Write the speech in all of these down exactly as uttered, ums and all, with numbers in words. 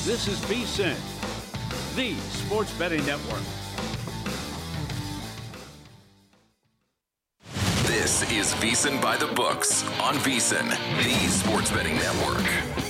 This is VSiN, the Sports Betting Network. This is VSiN by the Books on VSiN, the Sports Betting Network.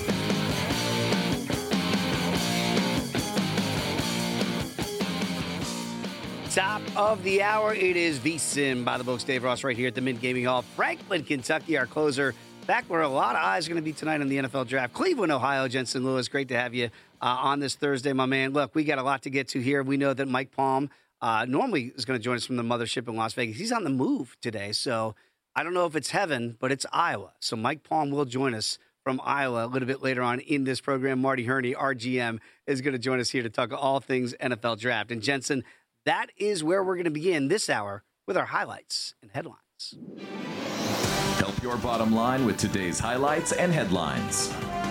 Top of the hour, it is VSiN by the Books. Dave Ross right here at the Mint Gaming Hall, Franklin, Kentucky, our closer. Back where a lot of eyes are going to be tonight on the N F L Draft. Cleveland, Ohio, Jensen Lewis, great to have you uh, on this Thursday, my man. Look, we got a lot to get to here. We know that Mike Palm uh, normally is going to join us from the mothership in Las Vegas. He's on the move today, so I don't know if it's heaven, but it's Iowa. So Mike Palm will join us from Iowa a little bit later on in this program. Marty Herney, our G M, is going to join us here to talk all things N F L Draft. And Jensen, that is where we're going to begin this hour with our highlights and headlines. Help your bottom line with today's highlights and headlines.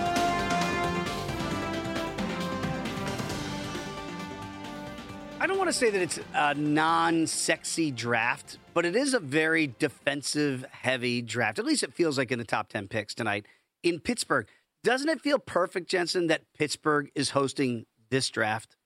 I don't want to say that it's a non-sexy draft, but it is a very defensive-heavy draft. At least it feels like in the top ten picks tonight in Pittsburgh. Doesn't it feel perfect, Jensen, that Pittsburgh is hosting this draft?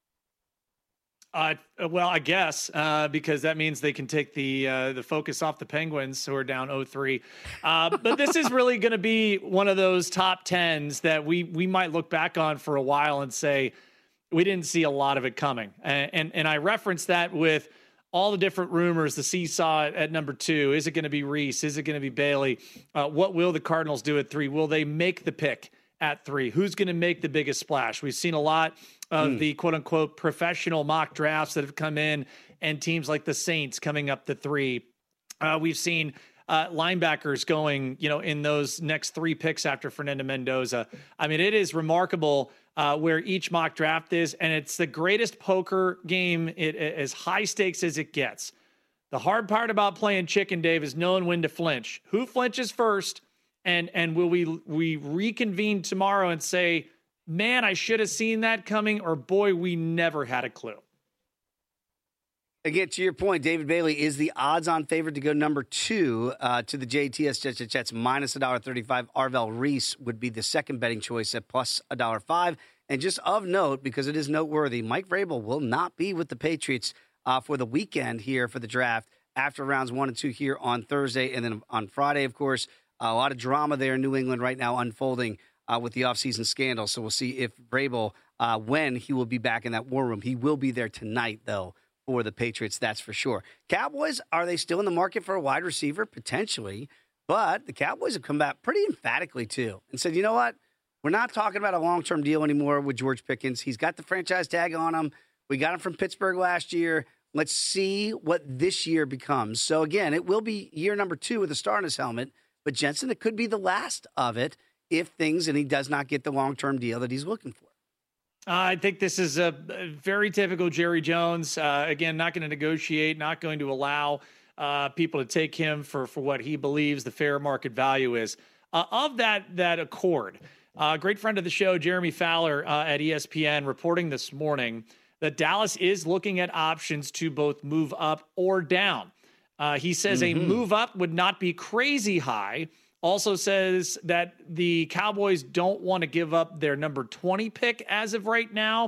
Uh, well, I guess, uh, because that means they can take the uh, the focus off the Penguins, who are down oh three. Uh, but this is really going to be one of those top tens that we we might look back on for a while and say, we didn't see a lot of it coming. And and, and I referenced that with all the different rumors, the seesaw at, at number two. Is it going to be Reese? Is it going to be Bailey? Uh, what will the Cardinals do at three? Will they make the pick at three? Who's going to make the biggest splash? We've seen a lot of mm. the quote unquote professional mock drafts that have come in, and teams like the Saints coming up to three. Uh, we've seen uh, linebackers going, you know, in those next three picks after Fernando Mendoza. I mean, it is remarkable uh, where each mock draft is, and it's the greatest poker game. It, it as high stakes as it gets. The hard part about playing chicken, Dave, is knowing when to flinch. Who flinches first? And and will we we reconvene tomorrow and say, man, I should have seen that coming, or boy, we never had a clue? Again, to your point, David Bailey is the odds-on favorite to go number two uh, to the J T S Jets, Jets minus one dollar thirty-five. Arvell Reese would be the second betting choice at plus one dollar five. And just of note, because it is noteworthy, Mike Vrabel will not be with the Patriots uh, for the weekend here for the draft after rounds one and two here on Thursday. And then on Friday, of course, a lot of drama there in New England right now unfolding uh, with the offseason scandal. So we'll see if Vrabel, uh, when he will be back in that war room. He will be there tonight, though, for the Patriots, that's for sure. Cowboys, are they still in the market for a wide receiver? Potentially. But the Cowboys have come back pretty emphatically, too, and said, you know what? We're not talking about a long-term deal anymore with George Pickens. He's got the franchise tag on him. We got him from Pittsburgh last year. Let's see what this year becomes. So, again, it will be year number two with a star in his helmet. But, Jensen, it could be the last of it if things, and he does not get the long-term deal that he's looking for. I think this is a very typical Jerry Jones. Uh, again, not going to negotiate, not going to allow uh, people to take him for, for what he believes the fair market value is. Uh, of that that accord, a uh, great friend of the show, Jeremy Fowler uh, at E S P N, reporting this morning that Dallas is looking at options to both move up or down. Uh, he says mm-hmm. a move up would not be crazy high. Also says that the Cowboys don't want to give up their number twenty pick as of right now.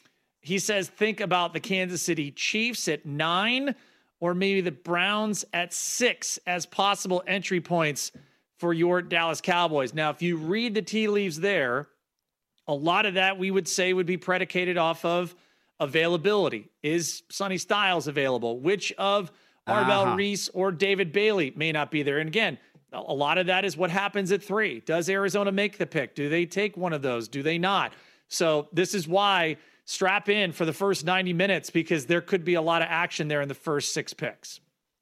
He says think about the Kansas City Chiefs at nine, or maybe the Browns at six as possible entry points for your Dallas Cowboys. Now, if you read the tea leaves there, a lot of that we would say would be predicated off of availability. Is Sonny Styles available? Which of Arvell uh-huh. Reese or David Bailey may not be there? And again, a lot of that is what happens at three. Does Arizona make the pick? Do they take one of those? Do they not? So this is why strap in for the first ninety minutes, because there could be a lot of action there in the first six picks.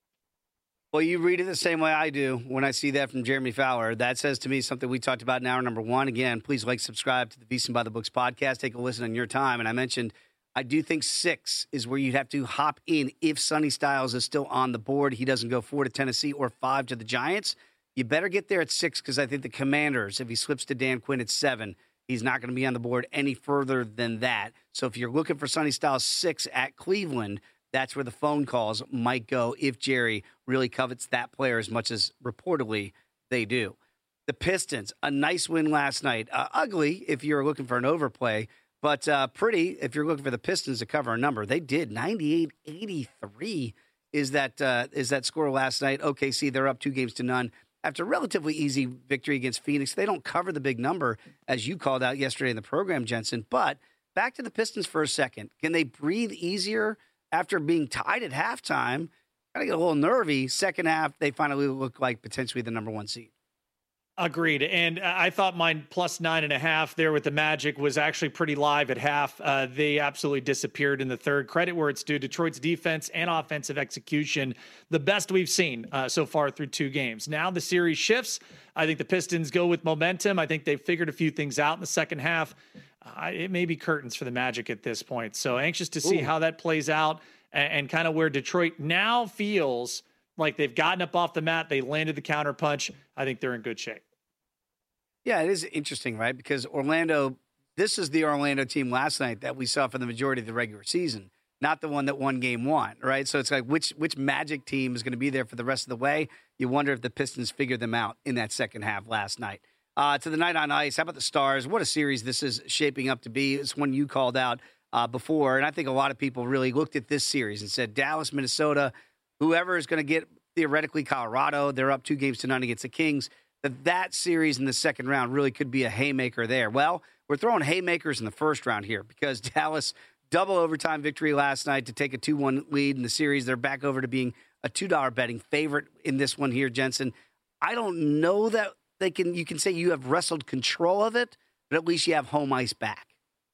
Well, you read it the same way I do when I see that from Jeremy Fowler. That says to me something we talked about in hour number one. Again, please like, subscribe to the VSiN by the Books podcast. Take a listen on your time. And I mentioned I do think six is where you'd have to hop in if Sonny Styles is still on the board. He doesn't go four to Tennessee or five to the Giants. You better get there at six, because I think the Commanders, if he slips to Dan Quinn at seven, he's not going to be on the board any further than that. So if you're looking for Sonny Styles six at Cleveland, that's where the phone calls might go if Jerry really covets that player as much as reportedly they do. The Pistons, a nice win last night. Uh, ugly if you're looking for an overplay, But uh, pretty, if you're looking for the Pistons to cover a number, they did. ninety-eight eighty-three is that uh, is that score last night. O K C, they're up two games to none. After a relatively easy victory against Phoenix, they don't cover the big number, as you called out yesterday in the program, Jensen. But back to the Pistons for a second. Can they breathe easier after being tied at halftime? Kind of get a little nervy. Second half, they finally look like potentially the number one seed. Agreed. And I thought mine plus nine and a half there with the Magic was actually pretty live at half. Uh, they absolutely disappeared in the third. Credit where it's due. Detroit's defense and offensive execution, the best we've seen uh, so far through two games. Now the series shifts. I think the Pistons go with momentum. I think they've figured a few things out in the second half. Uh, it may be curtains for the Magic at this point. So anxious to see Ooh. how that plays out and, and kind of where Detroit now feels like they've gotten up off the mat. They landed the counterpunch. I think they're in good shape. Yeah, it is interesting, right? Because Orlando, this is the Orlando team last night that we saw for the majority of the regular season, not the one that won game one, right? So it's like which which Magic team is going to be there for the rest of the way? You wonder if the Pistons figured them out in that second half last night. Uh, to the night on ice, how about the Stars? What a series this is shaping up to be. It's one you called out uh, before, and I think a lot of people really looked at this series and said Dallas, Minnesota, whoever is going to get theoretically Colorado, they're up two games to none against the Kings. That that series in the second round really could be a haymaker there. Well, we're throwing haymakers in the first round here because Dallas double overtime victory last night to take a two one lead in the series. They're back over to being a two dollar betting favorite in this one here, Jensen. I don't know that they can. You can say you have wrestled control of it, but at least you have home ice back.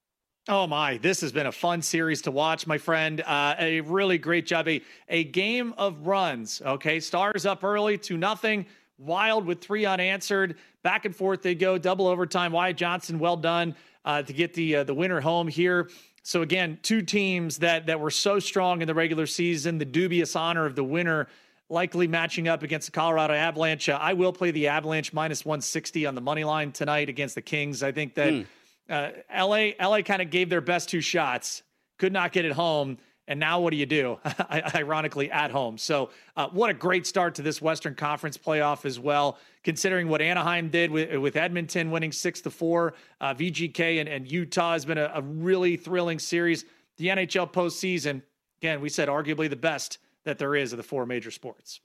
Oh, my. This has been a fun series to watch, my friend. Uh, a really great job. A, a game of runs, okay? Stars up early, two nothing. Wild with three unanswered. Back and forth they go. Double overtime. Wyatt Johnson, well done uh, to get the uh, the winner home here. So, again, two teams that that were so strong in the regular season. The dubious honor of the winner likely matching up against the Colorado Avalanche. Uh, I will play the Avalanche minus one sixty on the money line tonight against the Kings. I think that mm. uh, L A L A kind of gave their best two shots. Could not get it home. And now what do you do? Ironically, at home. So uh, what a great start to this Western Conference playoff as well, considering what Anaheim did with, with Edmonton winning six to four. Uh, V G K and, and Utah has been a, a really thrilling series. The N H L postseason, again, we said arguably the best that there is of the four major sports.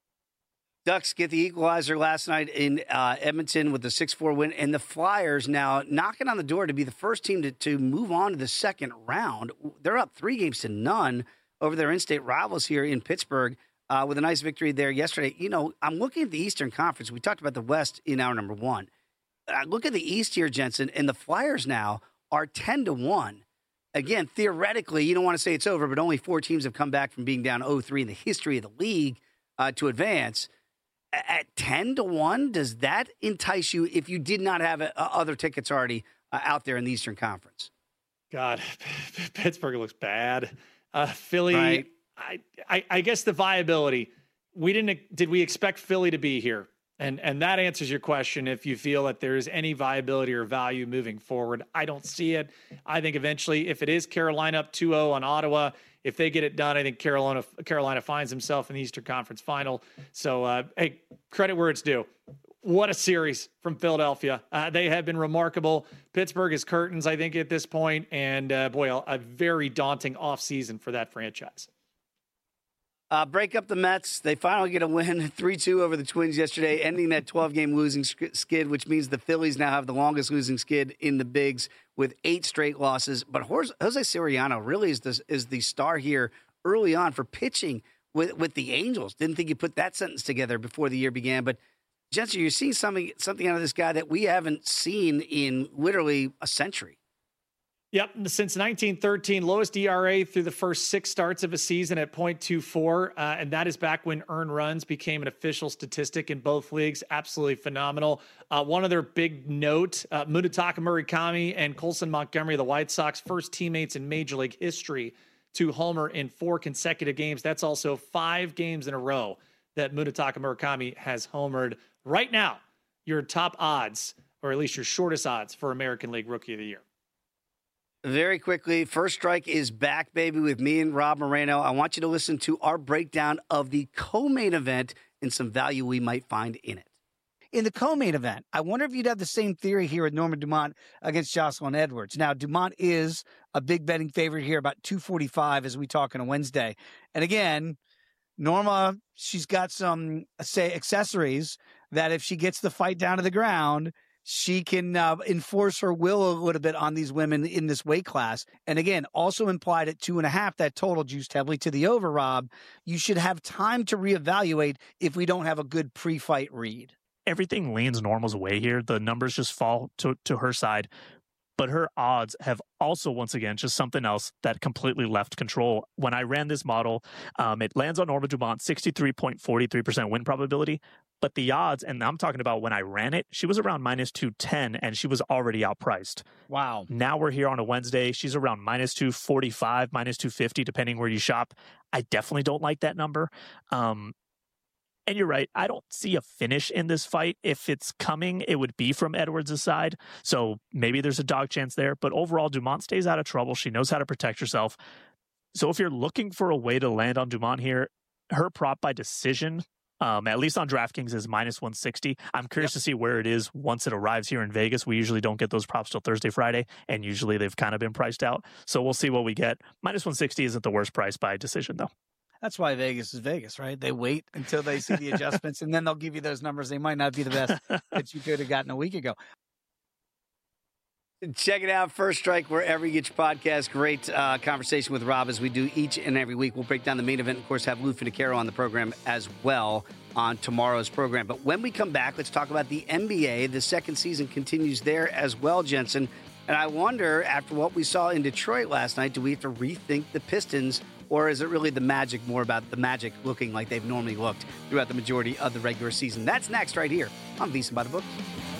Ducks get the equalizer last night in uh, Edmonton with the six four win, and the Flyers now knocking on the door to be the first team to, to move on to the second round. They're up three games to none over their in-state rivals here in Pittsburgh uh, with a nice victory there yesterday. You know, I'm looking at the Eastern Conference. We talked about the West in hour number one. Uh, look at the East here, Jensen, and the Flyers now are ten to one. Again, theoretically, you don't want to say it's over, but only four teams have come back from being down oh three in the history of the league uh, to advance. At ten to one, does that entice you if you did not have uh, other tickets already uh, out there in the Eastern Conference? God, Pittsburgh looks bad. Uh, Philly, right. I, I, I guess the viability. We didn't. Did we expect Philly to be here? And and that answers your question. If you feel that there is any viability or value moving forward, I don't see it. I think eventually, if it is Carolina up two oh on Ottawa, if they get it done, I think Carolina Carolina finds himself in the Eastern Conference Final. So, uh, hey, credit where it's due. What a series from Philadelphia. Uh, they have been remarkable. Pittsburgh is curtains, I think, at this point. And, uh, boy, a, a very daunting offseason for that franchise. Uh, break up the Mets. They finally get a win, three two over the Twins yesterday, ending that twelve-game losing skid, which means the Phillies now have the longest losing skid in the Bigs with eight straight losses. But Jose Soriano really is the, is the star here early on for pitching with, with the Angels. Didn't think you put that sentence together before the year began. But, Jensen, you're seeing something, something out of this guy that we haven't seen in literally a century. Yep, since nineteen thirteen, lowest E R A through the first six starts of a season at point two four, uh, and that is back when earned runs became an official statistic in both leagues. Absolutely phenomenal. Uh, one other big note, uh, Munetaka Murakami and Colson Montgomery, the White Sox, first teammates in Major League history to homer in four consecutive games. That's also five games in a row that Munetaka Murakami has homered. Right now, your top odds, or at least your shortest odds for American League Rookie of the Year. Very quickly, First Strike is back, baby, with me and Rob Moreno. I want you to listen to our breakdown of the co-main event and some value we might find in it. in the co-main event, I wonder if you'd have the same theory here with Norma Dumont against Jocelyn Edwards. Now, Dumont is a big betting favorite here, about two forty-five as we talk on a Wednesday. And again, Norma, she's got some, say, accessories that if she gets the fight down to the ground, she can uh, enforce her will a little bit on these women in this weight class. And again, also implied at two and a half, that total juiced heavily to the over, Rob. You should have time to reevaluate if we don't have a good pre-fight read. Everything leans Norma's way here. The numbers just fall to, to her side. But her odds have also, once again, just something else that completely left control. When I ran this model, um, it lands on Norma Dumont, sixty-three point four three percent win probability. But the odds, and I'm talking about when I ran it, she was around minus two ten, and she was already outpriced. Wow. Now we're here on a Wednesday. She's around minus two forty-five, minus two fifty, depending where you shop. I definitely don't like that number. Um, And you're right. I don't see a finish in this fight. If it's coming, it would be from Edwards' side. So maybe there's a dog chance there. But overall, Dumont stays out of trouble. She knows how to protect herself. So if you're looking for a way to land on Dumont here, her prop by decision, um, at least on DraftKings, is minus one sixty. I'm curious yep. to see where it is once it arrives here in Vegas. We usually don't get those props till Thursday, Friday, and usually they've kind of been priced out. So we'll see what we get. minus one sixty isn't the worst price by decision, though. That's why Vegas is Vegas, right? They wait until they see the adjustments, and then they'll give you those numbers. They might not be the best that you could have gotten a week ago. Check it out, First Strike, wherever you get your podcast. Great uh, conversation with Rob as we do each and every week. We'll break down the main event. Of course, have Lou Finicaro on the program as well on tomorrow's program. But when we come back, let's talk about the N B A. The second season continues there as well, Jensen. And I wonder, after what we saw in Detroit last night, do we have to rethink the Pistons? Or is it really the Magic, more about the Magic looking like they've normally looked throughout the majority of the regular season? That's next right here on VSiN by the Books.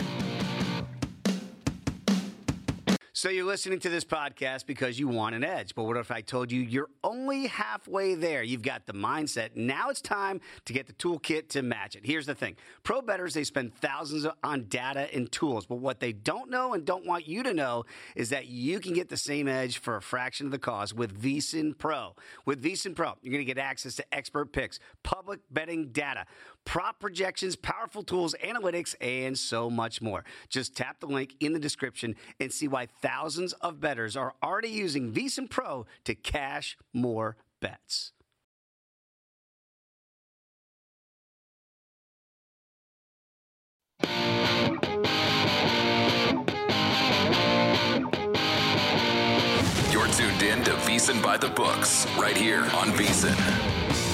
So you're listening to this podcast because you want an edge. But what if I told you you're only halfway there? You've got the mindset. Now it's time to get the toolkit to match it. Here's the thing. Pro bettors, they spend thousands on data and tools. But what they don't know and don't want you to know is that you can get the same edge for a fraction of the cost with VSiN Pro. With VSiN Pro, you're going to get access to expert picks, public betting data, prop projections, powerful tools, analytics, and so much more. Just tap the link in the description and see why thousands of bettors are already using VSiN Pro to cash more bets. You're tuned in to VSiN by the Books, right here on VSiN.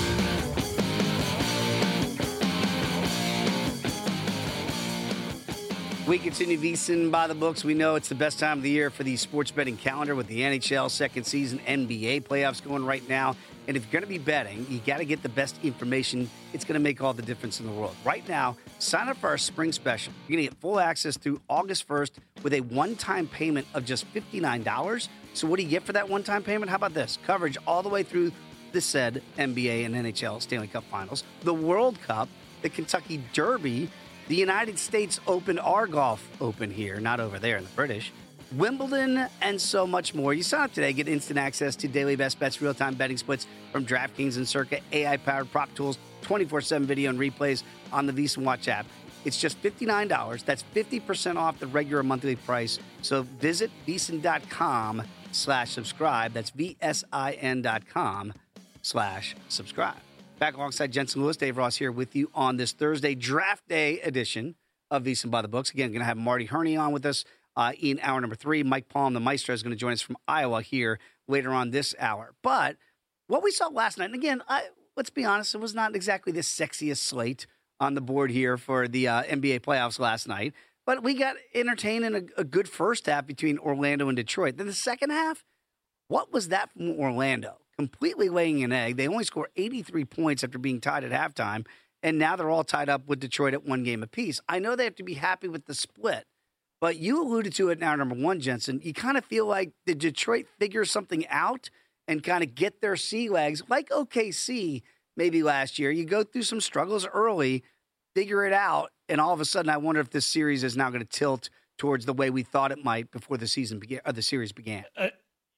We continue VSiN by the Books. We know it's the best time of the year for the sports betting calendar with the N H L second season, N B A playoffs going right now. And if you're going to be betting, you got to get the best information. It's going to make all the difference in the world. Right now, sign up for our spring special. You're going to get full access through August first with a one-time payment of just fifty-nine dollars. So what do you get for that one-time payment? How about this? Coverage all the way through the said N B A and N H L Stanley Cup Finals, the World Cup, the Kentucky Derby, the United States Open, our golf open here, not over there in the British, Wimbledon, and so much more. You sign up today, get instant access to daily best bets, real-time betting splits from DraftKings and Circa, A I-powered prop tools, twenty-four seven video and replays on the VSiN Watch app. It's just fifty-nine dollars. That's fifty percent off the regular monthly price. So visit VSiN.com slash subscribe. That's V-S-I-N dot com slash subscribe. Back alongside Jensen Lewis, Dave Ross here with you on this Thursday draft day edition of VSiN by the Books. Again, going to have Marty Herney on with us uh, in hour number three. Mike Palm, the Maestro, is going to join us from Iowa here later on this hour. But what we saw last night, and again, I, let's be honest, it was not exactly the sexiest slate on the board here for the uh, N B A playoffs last night. But we got entertained in a, a good first half between Orlando and Detroit. Then the second half, what was that from Orlando? Completely laying an egg. They only score eighty-three points after being tied at halftime, and now they're all tied up with Detroit at one game apiece. I know they have to be happy with the split, but you alluded to it now, number one, Jensen. You kind of feel like did Detroit figure something out and kind of get their sea legs, like O K C maybe last year. You go through some struggles early, figure it out, and all of a sudden I wonder if this series is now going to tilt towards the way we thought it might before the season began, or the series began. Uh-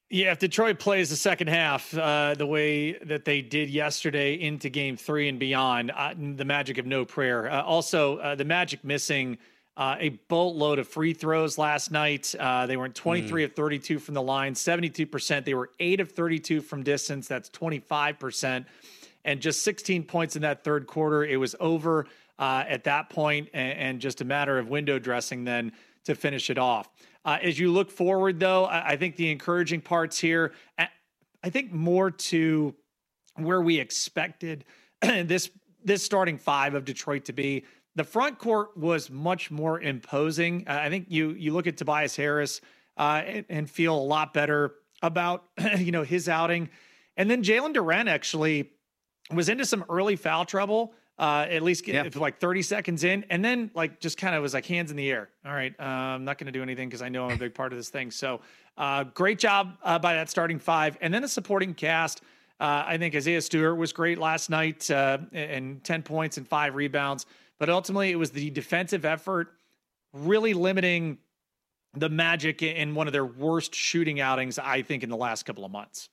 Yeah, if Detroit plays the second half uh, the way that they did yesterday into game three and beyond, uh, the Magic of no prayer. Uh, also, uh, the Magic missing uh, a boatload of free throws last night. Uh, they were twenty-three mm. of thirty-two from the line, seventy-two percent. They were eight of thirty-two from distance. That's twenty-five percent. And just sixteen points in that third quarter. It was over uh, at that point, and, and just a matter of window dressing then to finish it off. Uh, as you look forward, though, I, I think the encouraging parts here, I think more to where we expected this this starting five of Detroit to be. The front court was much more imposing. Uh, I think you you look at Tobias Harris uh, and, and feel a lot better about you know his outing, and then Jalen Duren actually was into some early foul trouble. Uh, at least get yeah. like thirty seconds in, and then like just kind of was like hands in the air. All right, uh, I'm not going to do anything because I know I'm a big part of this thing. So uh, great job uh, by that starting five, and then the supporting cast. Uh, I think Isaiah Stewart was great last night, uh, and ten points and five rebounds. But ultimately, it was the defensive effort really limiting the Magic in one of their worst shooting outings, I think, in the last couple of months.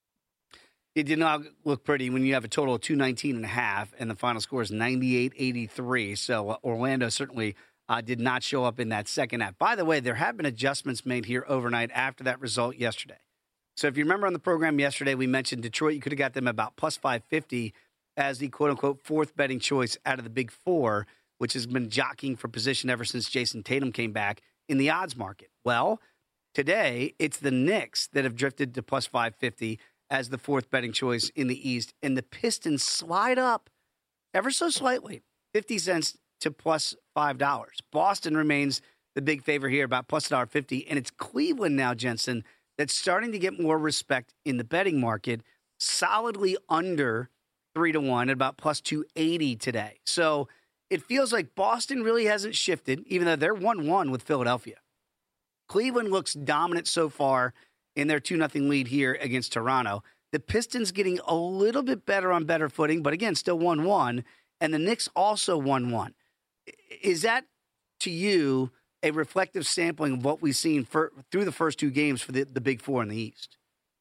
It did not look pretty when you have a total of two nineteen and a half, and the final score is ninety-eight eighty-three. So uh, Orlando certainly uh, did not show up in that second half. By the way, there have been adjustments made here overnight after that result yesterday. So if you remember on the program yesterday, we mentioned Detroit. You could have got them about plus five fifty as the quote-unquote fourth betting choice out of the big four, which has been jockeying for position ever since Jason Tatum came back in the odds market. Well, today it's the Knicks that have drifted to plus five fifty as the fourth betting choice in the East. And the Pistons slide up ever so slightly, fifty cents to plus five dollars. Boston remains the big favorite here, about plus one fifty. And it's Cleveland now, Jensen, that's starting to get more respect in the betting market, solidly under three to one at about plus two eighty today. So it feels like Boston really hasn't shifted, even though they're one one with Philadelphia. Cleveland looks dominant so far in their two nothing lead here against Toronto. The Pistons getting a little bit better on better footing, but again, still one one. And the Knicks also one one. Is that, to you, a reflective sampling of what we've seen for, through the first two games for the, the Big Four in the East?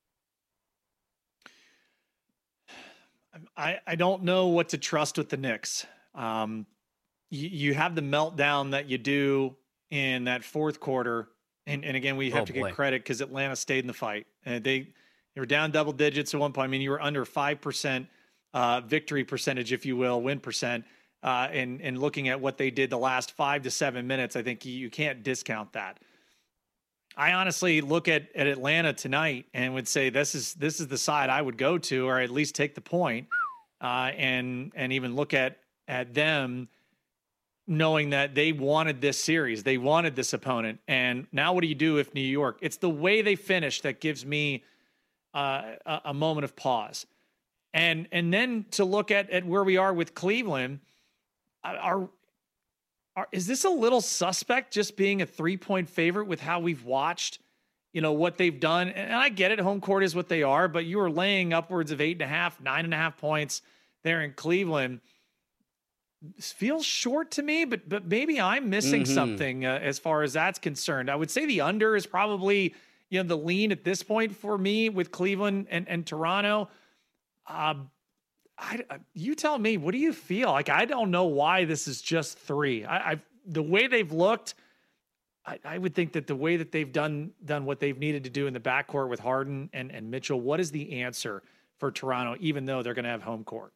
I, I don't know what to trust with the Knicks. Um, you, you have the meltdown that you do in that fourth quarter. And, and again, we have oh, to boy. get credit because Atlanta stayed in the fight. And they, they were down double digits at one point. I mean, you were under five percent uh, victory percentage, if you will, win percent. Uh, and, and looking at what they did the last five to seven minutes, I think you, you can't discount that. I honestly look at, at Atlanta tonight and would say this is this is the side I would go to, or at least take the point, uh, and and even look at at them, knowing that they wanted this series, they wanted this opponent. And now what do you do if New York? It's the way they finish that gives me uh, a, a moment of pause. And and then to look at, at where we are with Cleveland, are, are is this a little suspect just being a three-point favorite with how we've watched, you know, what they've done? And I get it, home court is what they are, but you are laying upwards of eight and a half, nine and a half points there in Cleveland. This feels short to me, but but maybe I'm missing mm-hmm. something uh, as far as that's concerned. I would say the under is probably, you know, the lean at this point for me with Cleveland and, and Toronto. Um, I, you tell me, what do you feel? Like, I don't know why this is just three. I, I've the way they've looked, I, I would think that the way that they've done done what they've needed to do in the backcourt with Harden and, and Mitchell, what is the answer for Toronto, even though they're going to have home court?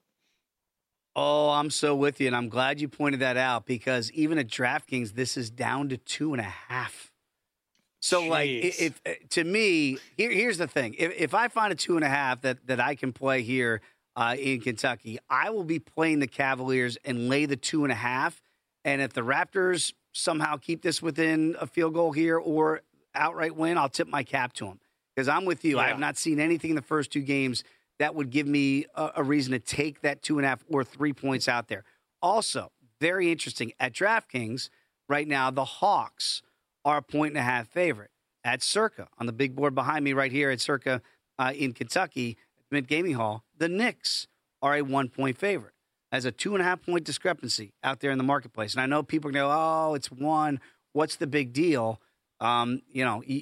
Oh, I'm so with you, and I'm glad you pointed that out because even at DraftKings, this is down to two and a half. So, Jeez. like, if, if to me, here, here's the thing: if, if I find a two and a half that that I can play here uh, in Kentucky, I will be playing the Cavaliers and lay the two and a half. And if the Raptors somehow keep this within a field goal here or outright win, I'll tip my cap to them because I'm with you. Yeah. I have not seen anything in the first two games that would give me a, a reason to take that two and a half or three points out there. Also, very interesting. At DraftKings, right now, the Hawks are a point and a half favorite. At Circa, on the big board behind me right here at Circa uh, in Kentucky, at Mint Gaming Hall, the Knicks are a one-point favorite. As a two and a half point discrepancy out there in the marketplace. And I know people are going to go, oh, it's one. What's the big deal? Um, you know, you, you,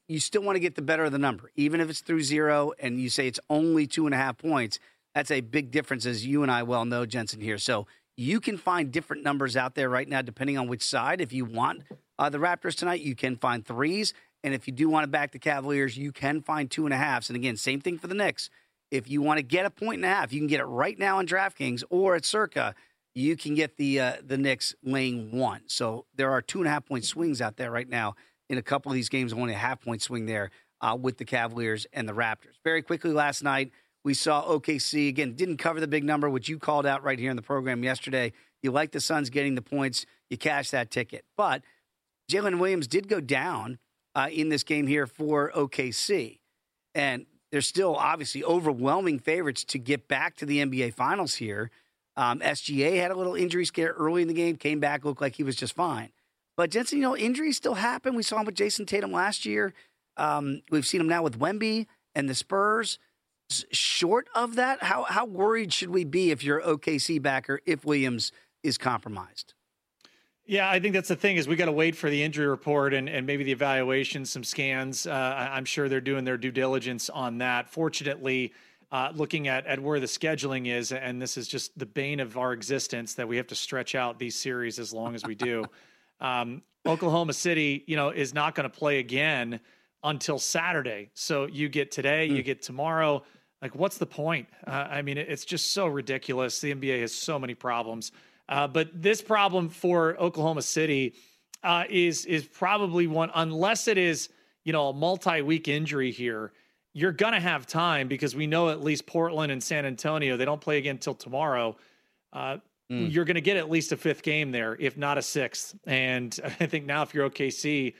you still want to get the better of the number, even if it's through zero and you say it's only two and a half points. That's a big difference, as you and I well know, Jensen, here. So you can find different numbers out there right now, depending on which side. If you want uh, the Raptors tonight, you can find threes. And if you do want to back the Cavaliers, you can find two and a halves. And again, same thing for the Knicks. If you want to get a point and a half, you can get it right now on DraftKings or at Circa. You can get the uh, the Knicks laying one. So there are two and a half point swings out there right now in a couple of these games. Only a half point swing there uh, with the Cavaliers and the Raptors. Very quickly last night, we saw O K C, again, didn't cover the big number, which you called out right here in the program yesterday. You like the Suns getting the points. You cash that ticket. But Jalen Williams did go down uh, in this game here for O K C. And they're still obviously overwhelming favorites to get back to the N B A Finals here. Um, S G A had a little injury scare early in the game, came back, looked like he was just fine. But Jensen, you know, injuries still happen. We saw him with Jason Tatum last year. Um, we've seen him now with Wemby and the Spurs. Short of that, how how worried should we be if you're O K C backer if Williams is compromised? Yeah, I think that's the thing is we got to wait for the injury report and, and maybe the evaluation, some scans. Uh, I'm sure they're doing their due diligence on that. Fortunately, uh, looking at, at where the scheduling is, and this is just the bane of our existence that we have to stretch out these series as long as we do. um, Oklahoma City, you know, is not going to play again until Saturday. So you get today, mm. you get tomorrow. Like, what's the point? Uh, I mean, it's just so ridiculous. The N B A has so many problems. Uh, but this problem for Oklahoma City uh, is is probably one, unless it is, you know, a multi-week injury here, you're going to have time because we know at least Portland and San Antonio, they don't play again until tomorrow. Uh, mm. You're going to get at least a fifth game there, if not a sixth. And I think now if you're O K C,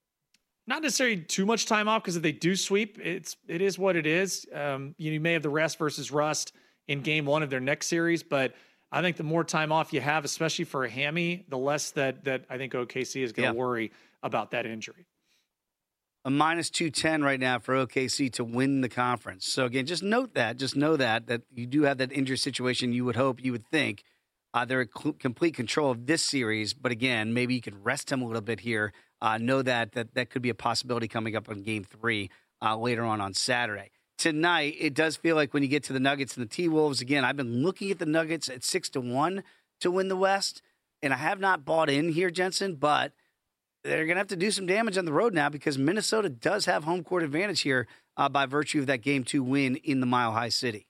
not necessarily too much time off because if they do sweep, it's it is what it is. Um, you, you may have the rest versus rust in game one of their next series, but I think the more time off you have, especially for a hammy, the less that that I think O K C is going to yeah. worry about that injury. A minus two ten right now for O K C to win the conference. So again, just note that, just know that, that you do have that injury situation. You would hope, you would think uh, they're in cl- complete control of this series. But again, maybe you could rest them a little bit here. Uh, know that, that that could be a possibility coming up in game three uh, later on on Saturday. Tonight, it does feel like when you get to the Nuggets and the T-Wolves, again, I've been looking at the Nuggets at six to one to win the West, and I have not bought in here, Jensen, but they're going to have to do some damage on the road now because Minnesota does have home court advantage here uh, by virtue of that game two win in the Mile High City.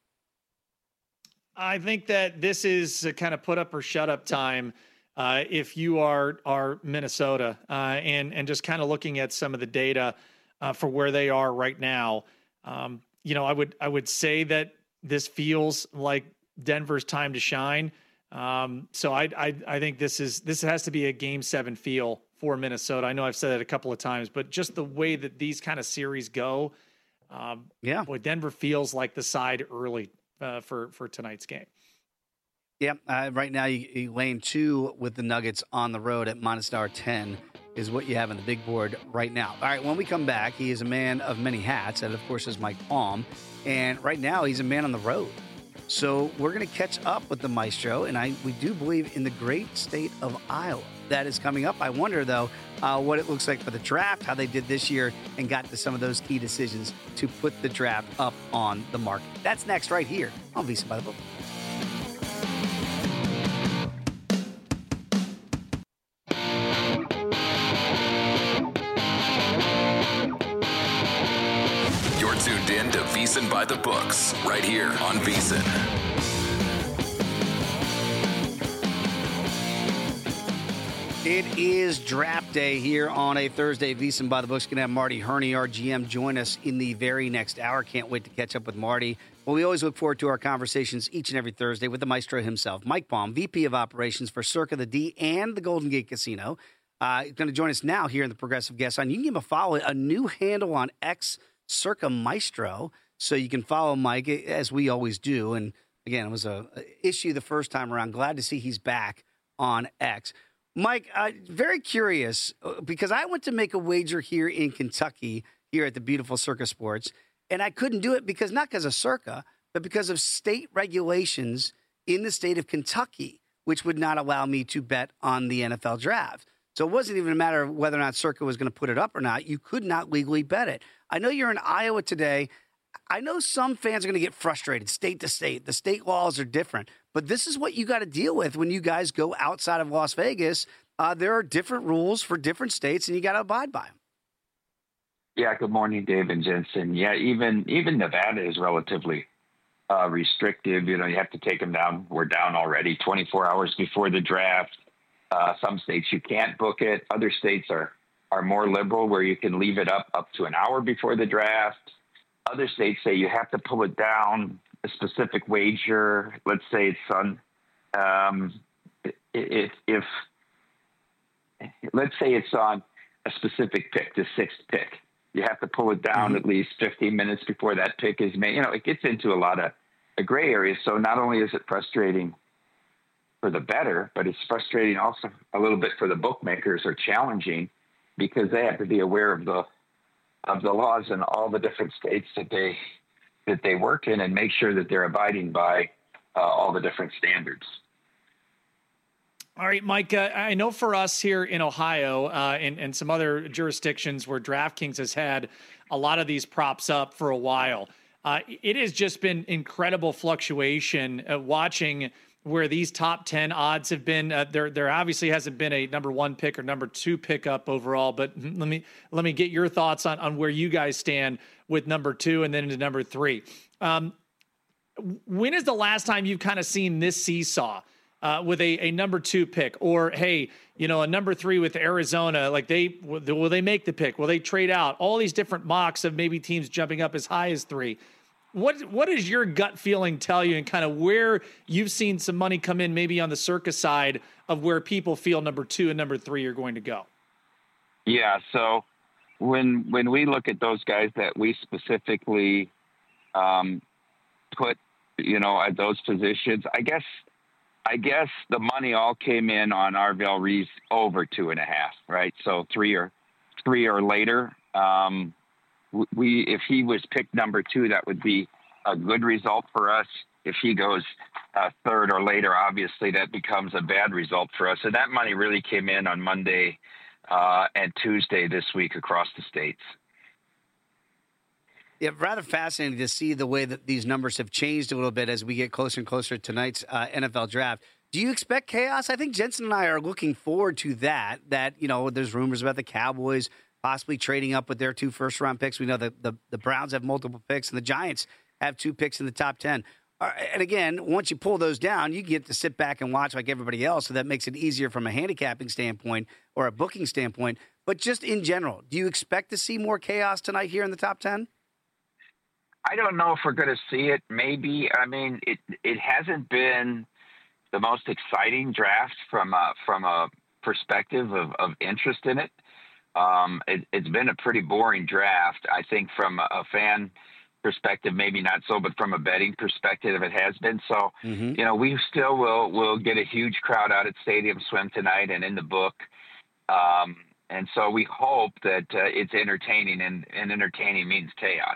I think that this is a kind of put up or shut up time uh, if you are are Minnesota uh, and, and just kind of looking at some of the data uh, for where they are right now. Um, You know, I would I would say that this feels like Denver's time to shine. Um, so I, I I think this is this has to be a game seven feel for Minnesota. I know I've said it a couple of times, but just the way that these kind of series go, um, yeah, boy, Denver feels like the side early uh, for for tonight's game. Yeah, uh, right now you, you lane two with the Nuggets on the road at minus dollar ten. Is what you have on the big board right now. All right, when we come back, he is a man of many hats. That, of course, is Mike Palm. And right now, he's a man on the road. So we're going to catch up with the maestro, and I we do believe in the great state of Iowa. That is coming up. I wonder, though, uh, what it looks like for the draft, how they did this year, and got to some of those key decisions to put the draft up on the market. That's next right here on VSiN by the Book. Tuned in to VSiN by the Books, right here on VSiN. It is draft day here on a Thursday. VSiN by the Books. Going to have Marty Herney, our G M, join us in the very next hour. Can't wait to catch up with Marty. Well, we always look forward to our conversations each and every Thursday with the maestro himself, Mike Palm, V P of Operations for Circa the D and the Golden Gate Casino. Uh, going to join us now here in the Progressive Guest Line. You can give him a follow, a new handle on X, Circa Maestro, so you can follow Mike as we always do. And again, it was a, a issue the first time around. Glad to see he's back on X. Mike, uh, very curious because I went to make a wager here in Kentucky, here at the beautiful Circa Sports, and I couldn't do it because not because of Circa, but because of state regulations in the state of Kentucky, which would not allow me to bet on the N F L draft. So it wasn't even a matter of whether or not Circa was going to put it up or not. You could not legally bet it. I know you're in Iowa today. I know some fans are going to get frustrated state to state. The state laws are different. But this is what you got to deal with when you guys go outside of Las Vegas. Uh, there are different rules for different states, and you got to abide by them. Yeah, good morning, Dave and Jensen. Yeah, even even Nevada is relatively uh, restrictive. You know, you have to take them down. We're down already twenty-four hours before the draft. Uh, some states you can't book it. Other states are, are more liberal where you can leave it up up to an hour before the draft. Other states say you have to pull it down a specific wager. Let's say it's on, um, if, if let's say it's on a specific pick, the sixth pick. You have to pull it down mm-hmm. at least fifteen minutes before that pick is made. You know, it gets into a lot of a gray areas. So not only is it frustrating for the bettor, but it's frustrating also a little bit for the bookmakers, or challenging, because they have to be aware of the of the laws in all the different states that they that they work in, and make sure that they're abiding by uh, all the different standards. All right, Mike, uh, I know for us here in Ohio uh, and, and some other jurisdictions where DraftKings has had a lot of these props up for a while, uh, it has just been incredible fluctuation uh, watching where these top ten odds have been. Uh, there there obviously hasn't been a number one pick or number two pick up overall, but let me let me get your thoughts on, on where you guys stand with number two and then into number three. Um, when is the last time you've kind of seen this seesaw? Uh, with a, a number two pick, or, hey, you know, a number three with Arizona, like they, will they make the pick? Will they trade out? All these different mocks of maybe teams jumping up as high as three. What, what does your gut feeling tell you, and kind of where you've seen some money come in, maybe on the Circa side of where people feel number two and number three are going to go? Yeah. So when, when we look at those guys that we specifically um, put, you know, at those positions, I guess, I guess the money all came in on Arvell Reese over two and a half, right? So three or three or later. Um, we, if he was picked number two, that would be a good result for us. If he goes uh, third or later, obviously that becomes a bad result for us. So that money really came in on Monday uh, and Tuesday this week across the states. Yeah, rather fascinating to see the way that these numbers have changed a little bit as we get closer and closer to tonight's uh, N F L draft. Do you expect chaos? I think Jensen and I are looking forward to that, that, you know, there's rumors about the Cowboys possibly trading up with their two first-round picks. We know that the, the Browns have multiple picks, and the Giants have two picks in the top ten. Uh, and again, once you pull those down, you get to sit back and watch like everybody else, so that makes it easier from a handicapping standpoint or a booking standpoint. But just in general, do you expect to see more chaos tonight here in the top ten? I don't know if we're going to see it. Maybe. I mean, it it hasn't been the most exciting draft from a, from a perspective of, of interest in it. Um, it. It's been a pretty boring draft. I think from a, a fan perspective, maybe not so, but from a betting perspective, it has been. So, mm-hmm. you know, we still will will get a huge crowd out at Stadium Swim tonight and in the book. Um, and so we hope that uh, it's entertaining, and, and entertaining means chaos.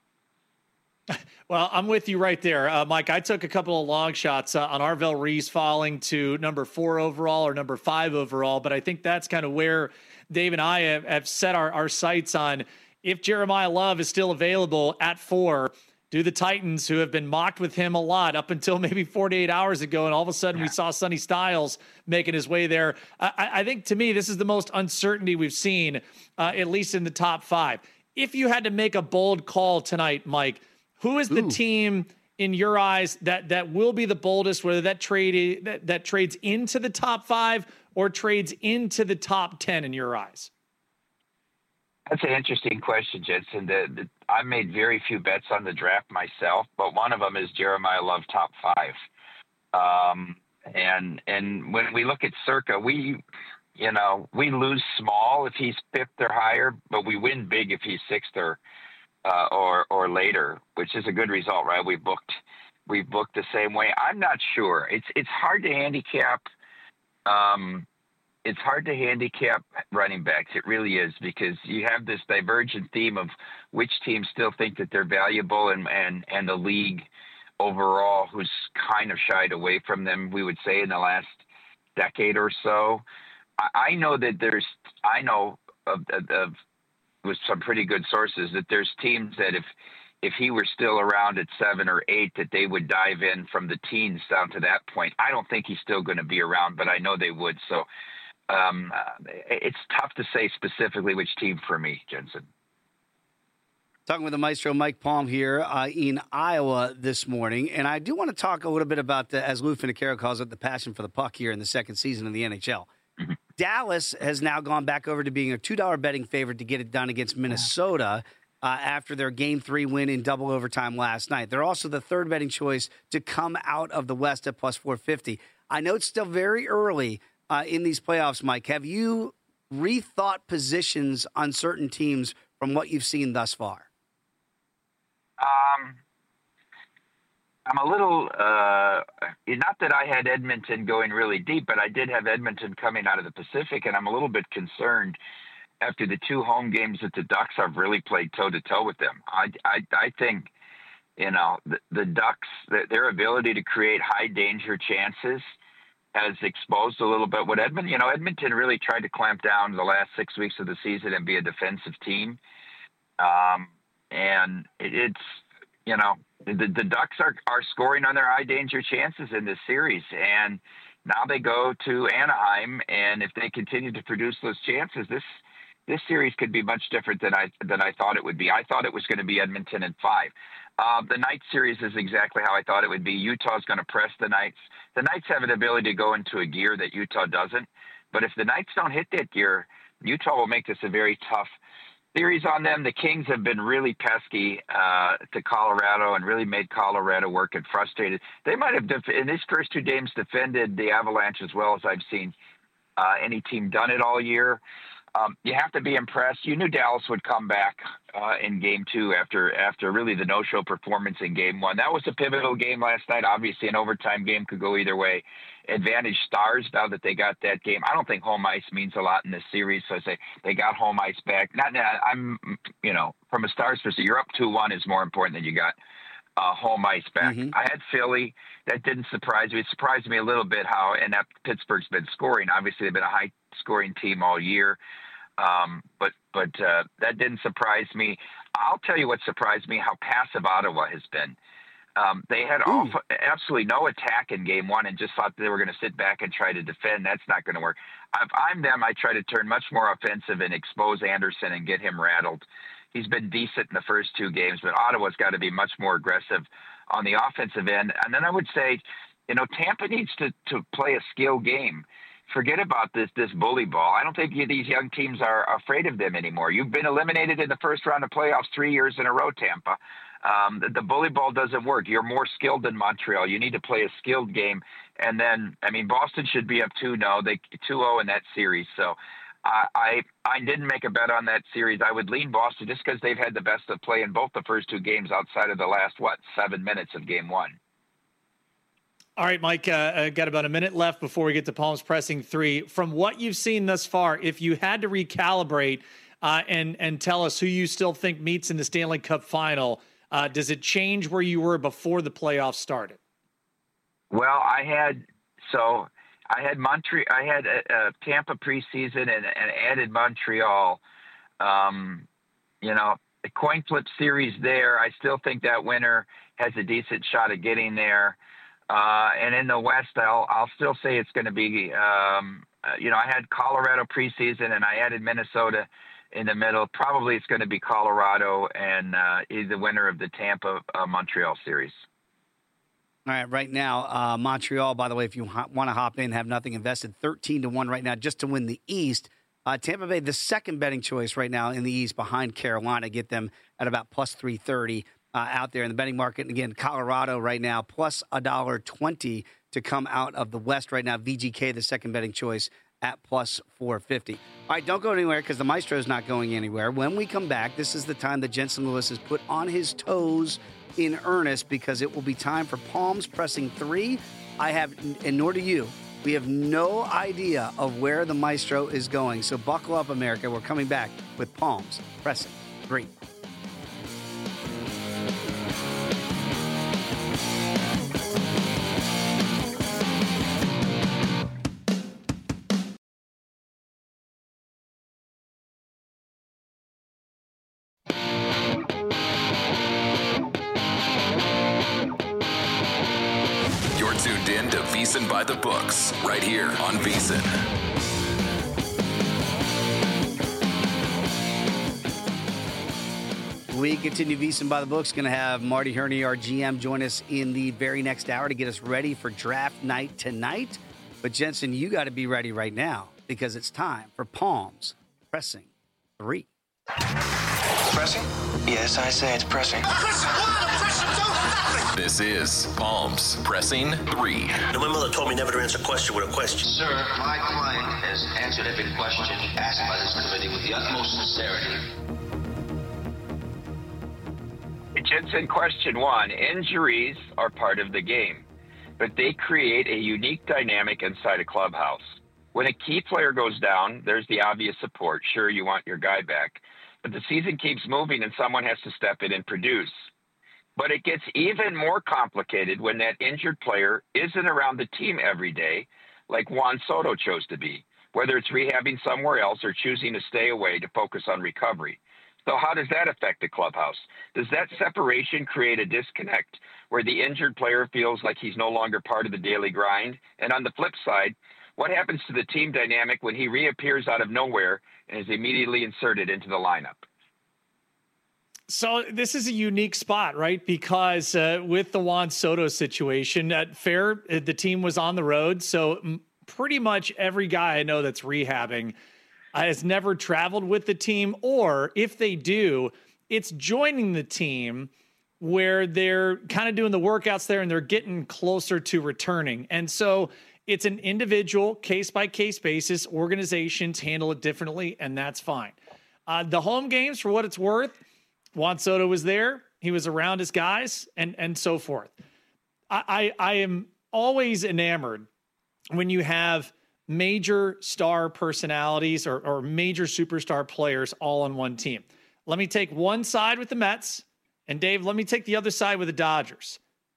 Well, I'm with you right there, uh, Mike. I took a couple of long shots uh, on Arvell Reese falling to number four overall or number five overall, but I think that's kind of where Dave and I have, have set our, our sights on. If Jeremiah Love is still available at four, do the Titans, who have been mocked with him a lot up until maybe forty-eight hours ago, and all of a sudden we saw Sonny Styles making his way there. I, I think, to me, this is the most uncertainty we've seen, uh, at least in the top five. If you had to make a bold call tonight, Mike, who is the Ooh. team in your eyes that, that will be the boldest, whether that trade that, that trades into the top five or trades into the top ten in your eyes? That's an interesting question, Jensen. The, the, I made very few bets on the draft myself, but one of them is Jeremiah Love top five. Um, and and when we look at Circa, we, you know, we lose small if he's fifth or higher, but we win big if he's sixth or Uh, or or later, which is a good result, right? We booked we booked the same way. I'm not sure. It's it's hard to handicap. Um, it's hard to handicap running backs. It really is, because you have this divergent theme of which teams still think that they're valuable, and and and the league overall who's kind of shied away from them, we would say, in the last decade or so. I, I know that there's, I know of, of, of with some pretty good sources that there's teams that if, if he were still around at seven or eight, that they would dive in from the teens down to that point. I don't think he's still going to be around, but I know they would. So um, uh, it's tough to say specifically which team for me, Jensen. Talking with the maestro Mike Palm here uh, in Iowa this morning. And I do want to talk a little bit about, the, as Lou Finicaro calls it, the passion for the puck here in the second season of the N H L. Mm-hmm. Dallas has now gone back over to being a two dollar betting favorite to get it done against Minnesota uh, after their game three win in double overtime last night. They're also the third betting choice to come out of the West at plus four fifty. I know it's still very early uh, in these playoffs, Mike. Have you rethought positions on certain teams from what you've seen thus far? Um, I'm a little, uh, not that I had Edmonton going really deep, but I did have Edmonton coming out of the Pacific, and I'm a little bit concerned after the two home games that the Ducks have really played toe-to-toe with them. I, I, I think, you know, the, the Ducks, their ability to create high-danger chances has exposed a little bit what Edmonton, you know, Edmonton really tried to clamp down the last six weeks of the season and be a defensive team. Um, And it's, you know, the, the Ducks are, are scoring on their high danger chances in this series. And now they go to Anaheim. And if they continue to produce those chances, this this series could be much different than I than I thought it would be. I thought it was going to be Edmonton in five. Uh, the Knights series is exactly how I thought it would be. Utah's going to press the Knights. The Knights have an ability to go into a gear that Utah doesn't. But if the Knights don't hit that gear, Utah will make this a very tough series on them. The Kings have been really pesky uh, to Colorado and really made Colorado work and frustrated. They might have, def- in these first two games, defended the Avalanche as well as I've seen uh, any team done it all year. Um, you have to be impressed. You knew Dallas would come back uh, in game two after after really the no-show performance in game one. That was a pivotal game last night. Obviously, an overtime game could go either way. Advantage Stars now that they got that game. I don't think home ice means a lot in this series, so I say they got home ice back. Not, not I'm, you know, from a Stars perspective, you're up two one is more important than you got uh, home ice back. Mm-hmm. I had Philly. That didn't surprise me. It surprised me a little bit how, and that Pittsburgh's been scoring. Obviously, they've been a high-scoring team all year. Um, but but uh, that didn't surprise me. I'll tell you what surprised me, how passive Ottawa has been. Um, they had all, absolutely no attack in game one and just thought they were going to sit back and try to defend. That's not going to work. If I'm them, I try to turn much more offensive and expose Anderson and get him rattled. He's been decent in the first two games, but Ottawa's got to be much more aggressive on the offensive end. And then I would say, you know, Tampa needs to, to play a skill game. Forget about this this bully ball. I don't think these young teams are afraid of them anymore. You've been eliminated in the first round of playoffs three years in a row, Tampa. Um, the, the bully ball doesn't work. You're more skilled than Montreal. You need to play a skilled game. And then, I mean, Boston should be up two oh. They two oh in that series. So I, I I didn't make a bet on that series. I would lean Boston just because they've had the best of play in both the first two games outside of the last, what, seven minutes of game one. All right, Mike, uh, I got about a minute left before we get to Palms pressing three. From what you've seen thus far, if you had to recalibrate uh, and, and tell us who you still think meets in the Stanley Cup final, uh, does it change where you were before the playoffs started? Well, I had, so I had Montreal, I had a, a Tampa preseason and, and added Montreal. Um, you know, the coin flip series there, I still think that winner has a decent shot at getting there. Uh, and in the West, I'll, I'll still say it's going to be, um, uh, you know, I had Colorado preseason and I added Minnesota in the middle. Probably it's going to be Colorado and uh, is the winner of the Tampa uh, Montreal series. All right, right now, uh, Montreal, by the way, if you ho- want to hop in, have nothing invested, thirteen to one right now just to win the East. Uh, Tampa Bay, the second betting choice right now in the East behind Carolina, get them at about plus three thirty. Uh, out there in the betting market. And again, Colorado right now, plus one dollar twenty to come out of the West right now. V G K, the second betting choice, at plus four fifty. All right, don't go anywhere because the Maestro is not going anywhere. When we come back, this is the time that Jensen Lewis is put on his toes in earnest because it will be time for Palms pressing three. I have, and nor do you, we have no idea of where the Maestro is going. So buckle up, America. We're coming back with Palms pressing three. tuned in to VSiN by the Books, right here on VSiN. We continue VSiN by the Books. Going to have Marty Herney, our G M, join us in the very next hour to get us ready for draft night tonight. But Jensen, you got to be ready right now because it's time for Palms Pressing Three. Pressing? Yes, I say it's pressing. This is Palms Pressing Three. Now, my mother told me never to answer a question with a question. Sir, my client has answered every question asked by this committee with the utmost sincerity. Jensen, question one. Injuries are part of the game, but they create a unique dynamic inside a clubhouse. When a key player goes down, there's the obvious support. Sure, you want your guy back, but the season keeps moving and someone has to step in and produce. But it gets even more complicated when that injured player isn't around the team every day, like Juan Soto chose to be, whether it's rehabbing somewhere else or choosing to stay away to focus on recovery. So how does that affect the clubhouse? Does that separation create a disconnect where the injured player feels like he's no longer part of the daily grind? And on the flip side, what happens to the team dynamic when he reappears out of nowhere and is immediately inserted into the lineup? So this is a unique spot, right? Because uh, with the Juan Soto situation, at Fair, the team was on the road. So pretty much every guy I know that's rehabbing has never traveled with the team, or if they do, it's joining the team where they're kind of doing the workouts there and they're getting closer to returning. And so it's an individual case-by-case basis. Organizations handle it differently, and that's fine. Uh, the home games, for what it's worth, Juan Soto was there. He was around his guys and, and so forth. I, I, I am always enamored when you have major star personalities or, or major superstar players all on one team. Let me take one side with the Mets, and Dave, let me take the other side with the Dodgers.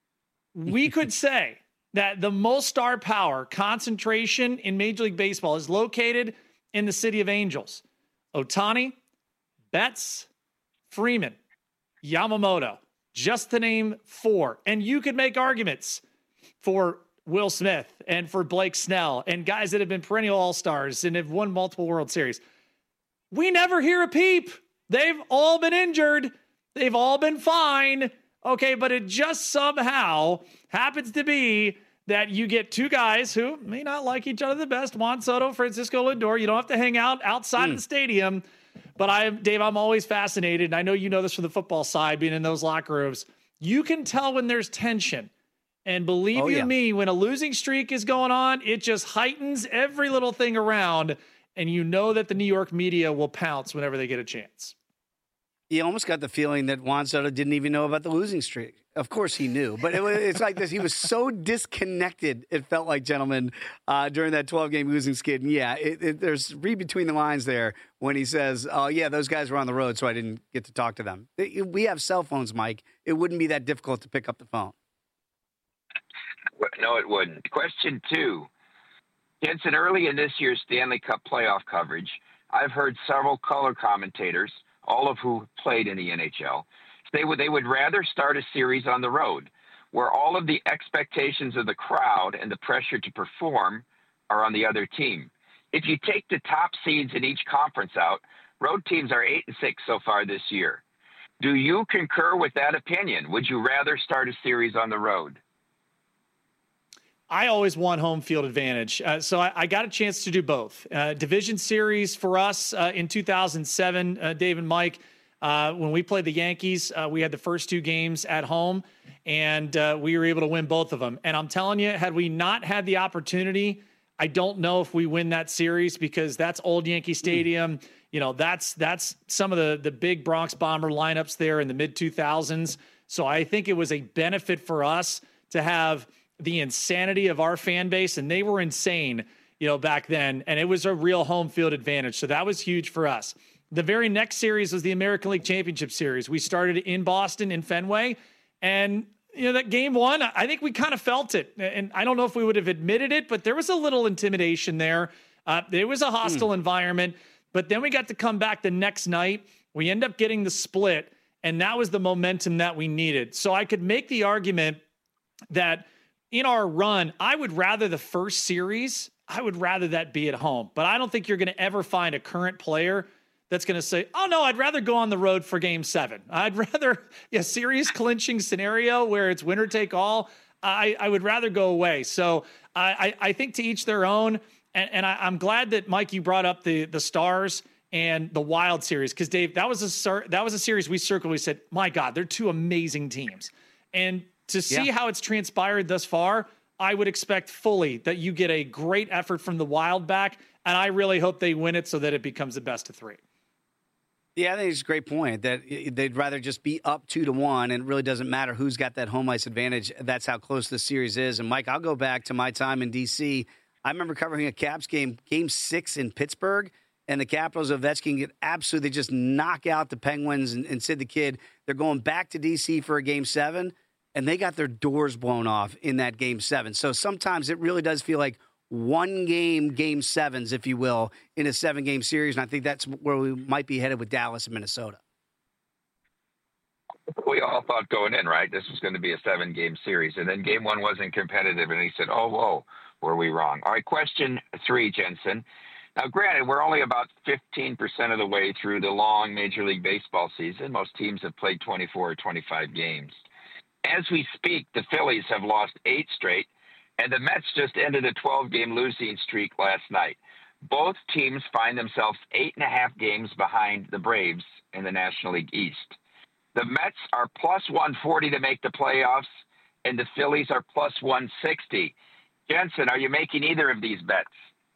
We could say that the most star power concentration in Major League Baseball is located in the city of Angels. Ohtani, Betts, Freeman, Yamamoto, just to name four. And you could make arguments for Will Smith and for Blake Snell and guys that have been perennial all-stars and have won multiple World Series. We never hear a peep. They've all been injured. They've all been fine. Okay, but it just somehow happens to be that you get two guys who may not like each other the best, Juan Soto, Francisco Lindor. You don't have to hang out outside mm. of the stadium. But I, Dave, I'm always fascinated, and I know you know this from the football side, being in those locker rooms. You can tell when there's tension. And believe oh, you yeah. me, when a losing streak is going on, it just heightens every little thing around. And you know that the New York media will pounce whenever they get a chance. You almost got the feeling that Juan Soto didn't even know about the losing streak. Of course he knew, but it was, it's like this. He was so disconnected, it felt like, gentlemen, uh, during that twelve-game losing skid. And yeah, it, it, there's read between the lines there when he says, oh, yeah, those guys were on the road, so I didn't get to talk to them. We have cell phones, Mike. It wouldn't be that difficult to pick up the phone. No, it wouldn't. Question two. Jensen, early in this year's Stanley Cup playoff coverage, I've heard several color commentators, all of who played in the N H L, say would, they would rather start a series on the road where all of the expectations of the crowd and the pressure to perform are on the other team. If you take the top seeds in each conference out, road teams are eight and six so far this year. Do you concur with that opinion? Would you rather start a series on the road? I always want home field advantage. Uh, so I, I got a chance to do both. Uh, division series for us uh, in two thousand seven, uh, Dave and Mike, uh, when we played the Yankees, uh, we had the first two games at home, and uh, we were able to win both of them. And I'm telling you, had we not had the opportunity, I don't know if we win that series because that's old Yankee Stadium. Mm. You know, that's that's some of the, the big Bronx Bomber lineups there in the mid two thousands. So I think it was a benefit for us to have the insanity of our fan base, and they were insane, you know, back then. And it was a real home field advantage. So that was huge for us. The very next series was the American League Championship Series. We started in Boston in Fenway, and you know, that game one, I think we kind of felt it. And I don't know if we would have admitted it, but there was a little intimidation there. Uh, it was a hostile mm. environment, but then we got to come back the next night. We end up getting the split, and that was the momentum that we needed. So I could make the argument that in our run, I would rather the first series, I would rather that be at home. But I don't think you're going to ever find a current player that's going to say, oh, no, I'd rather go on the road for game seven. I'd rather a series clinching scenario where it's winner take all. I, I would rather go away. So I, I, I think to each their own. And, and I, I'm glad that, Mike, you brought up the the Stars and the Wild series, because, Dave, that was a that was a series we circled. We said, my God, they're two amazing teams. And to see yeah. how it's transpired thus far, I would expect fully that you get a great effort from the Wild back. And I really hope they win it so that it becomes the best of three. Yeah, I think it's a great point that they'd rather just be up two to one, and it really doesn't matter who's got that home ice advantage. That's how close this series is. And Mike, I'll go back to my time in D C. I remember covering a Caps game, game six in Pittsburgh, and the Capitals of Ovechkin get absolutely just knock out the Penguins and, and Sid the Kid. They're going back to D C for a game seven, and they got their doors blown off in that game seven. So sometimes it really does feel like one game, game sevens, if you will, in a seven-game series. And I think that's where we might be headed with Dallas and Minnesota. We all thought going in, right, this was going to be a seven-game series. And then game one wasn't competitive, and he said, oh, whoa, were we wrong? All right, question three, Jensen. Now, granted, we're only about fifteen percent of the way through the long Major League Baseball season. Most teams have played twenty-four or twenty-five games. As we speak, the Phillies have lost eight straight, and the Mets just ended a twelve-game losing streak last night. Both teams find themselves eight and a half games behind the Braves in the National League East. The Mets are plus one forty to make the playoffs, and the Phillies are plus one sixty. Jensen, are you making either of these bets?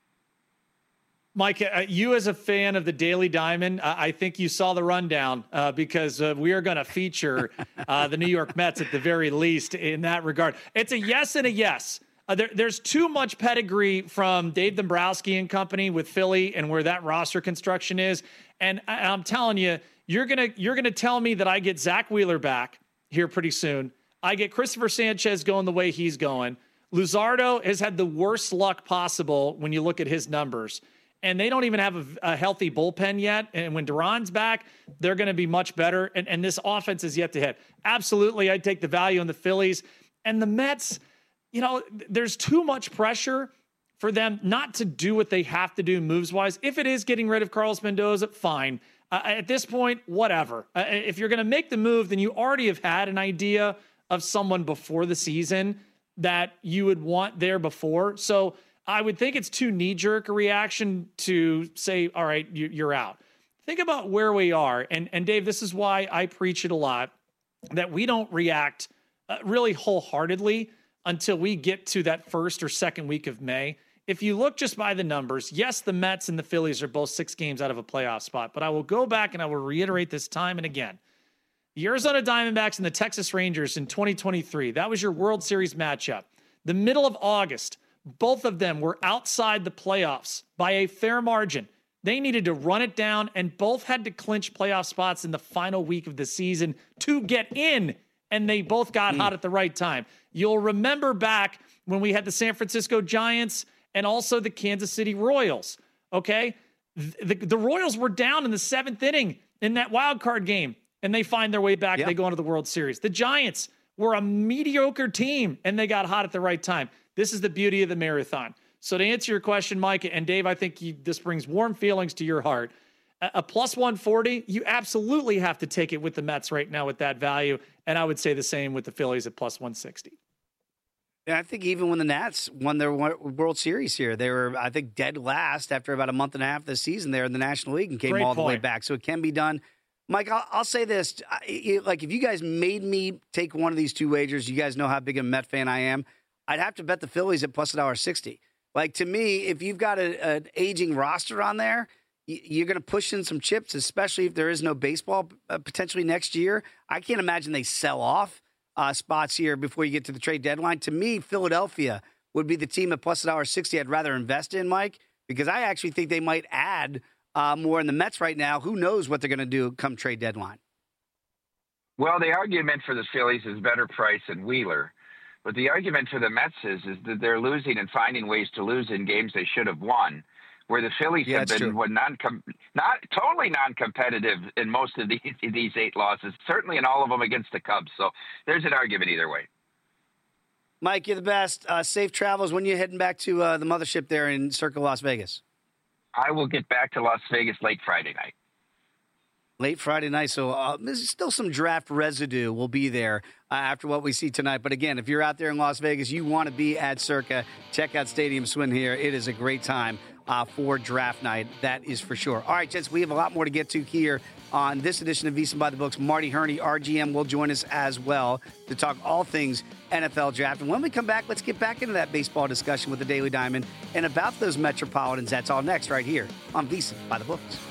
Mike, uh, you as a fan of the Daily Diamond, uh, I think you saw the rundown uh, because uh, we are going to feature uh, the New York Mets at the very least in that regard. It's a yes and a yes. Uh, there, there's too much pedigree from Dave Dombrowski and company with Philly and where that roster construction is. And I, I'm telling you, you're gonna you're gonna tell me that I get Zach Wheeler back here pretty soon. I get Christopher Sanchez going the way he's going. Luzardo has had the worst luck possible when you look at his numbers. And they don't even have a, a healthy bullpen yet. And when Duran's back, they're going to be much better. And, and this offense is yet to hit. Absolutely, I'd take the value on the Phillies. And the Mets, you know, there's too much pressure for them not to do what they have to do moves-wise. If it is getting rid of Carlos Mendoza, fine. Uh, at this point, whatever. Uh, if you're going to make the move, then you already have had an idea of someone before the season that you would want there before. So I would think it's too knee-jerk a reaction to say, all right, you're out. Think about where we are. And, and Dave, this is why I preach it a lot, that we don't react uh, really wholeheartedly until we get to that first or second week of May. If you look just by the numbers, yes, the Mets and the Phillies are both six games out of a playoff spot, but I will go back and I will reiterate this time and again. The Arizona Diamondbacks and the Texas Rangers in twenty twenty-three, that was your World Series matchup. The middle of August, both of them were outside the playoffs by a fair margin. They needed to run it down, and both had to clinch playoff spots in the final week of the season to get in, and they both got mm. hot at the right time. You'll remember back when we had the San Francisco Giants and also the Kansas City Royals, okay? The, the Royals were down in the seventh inning in that wild card game, and they find their way back. Yep. They go into the World Series. The Giants were a mediocre team, and they got hot at the right time. This is the beauty of the marathon. So to answer your question, Mike, and Dave, I think you, this brings warm feelings to your heart. A, a plus one forty, you absolutely have to take it with the Mets right now with that value. And I would say the same with the Phillies at plus one sixty. Yeah, I think even when the Nats won their World Series here, they were, I think, dead last after about a month and a half of the season there in the National League and came Great all point. the way back. So it can be done. Mike, I'll, I'll say this. I, like, if you guys made me take one of these two wagers, you guys know how big a Met fan I am. I'd have to bet the Phillies at plus one dollar sixty. Like, to me, if you've got a, an aging roster on there, you're going to push in some chips, especially if there is no baseball uh, potentially next year. I can't imagine they sell off uh, spots here before you get to the trade deadline. To me, Philadelphia would be the team at plus one dollar sixty I'd rather invest in, Mike, because I actually think they might add uh, more in the Mets right now. Who knows what they're going to do come trade deadline? Well, the argument for the Phillies is better price and Wheeler. But the argument for the Mets is, is that they're losing and finding ways to lose in games they should have won, where the Phillies yeah, have been what, non not totally non-competitive in most of these, these eight losses, certainly in all of them against the Cubs. So there's an argument either way. Mike, you're the best. Uh, safe travels. When you're heading back to uh, the mothership there in Circle Las Vegas? I will get back to Las Vegas late Friday night. Late Friday night, so uh, there's still some draft residue will be there uh, after what we see tonight. But again, if you're out there in Las Vegas, you want to be at Circa, check out Stadium Swim here. It is a great time uh, for draft night, that is for sure. All right, gents, we have a lot more to get to here on this edition of VSiN by the Books. Marty Hurney, R G M, will join us as well to talk all things N F L draft. And when we come back, let's get back into that baseball discussion with the Daily Diamond and about those Metropolitans. That's all next right here on VSiN by the Books.